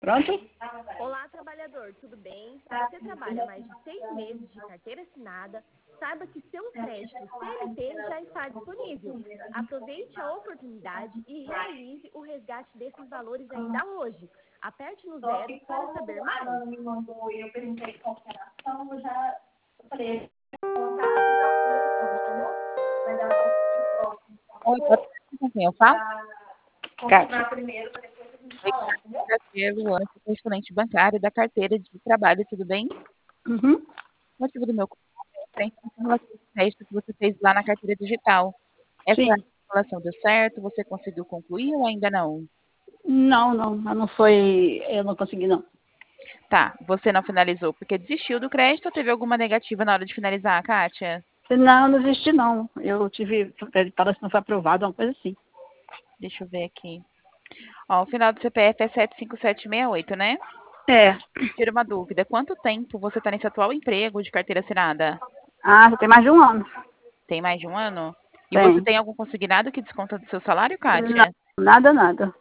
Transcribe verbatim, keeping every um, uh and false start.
Pronto? Olá, trabalhador, tudo bem? Se você trabalha mais de seis meses de carteira assinada, saiba que seu crédito C L T já está disponível. Aproveite a oportunidade e realize o resgate desses valores ainda hoje. Aperte no Só zero que para como saber a mais. Ana me mandou e eu perguntei qual que era a ação, eu já falei, colocar, vai dar o próximo. Oi, pode ser com quem eu falo? Confirmar primeiro, para depois a gente falar, entendeu? Prazer, Luana, correspondente bancário da carteira de trabalho, tudo bem? Uhum. O motivo do meu contato é frente à simulação de crédito que você fez lá na carteira digital. Essa Sim. simulação deu certo? Você conseguiu concluir ou ainda não? Não, não, mas não foi, eu não consegui não. Tá, você não finalizou porque desistiu do crédito ou teve alguma negativa na hora de finalizar, Kátia? Não, não desisti não. Eu tive, parece que não foi aprovado, uma coisa assim. Deixa eu ver aqui. Ó, o final do C P F é sete cinco sete seis oito, né? É. Tira uma dúvida. Quanto tempo você está nesse atual emprego de carteira assinada? Ah, já tem mais de um ano. Tem mais de um ano? E você Tem. tem algum consignado que desconta do seu salário, Não, Kátia? nada, nada.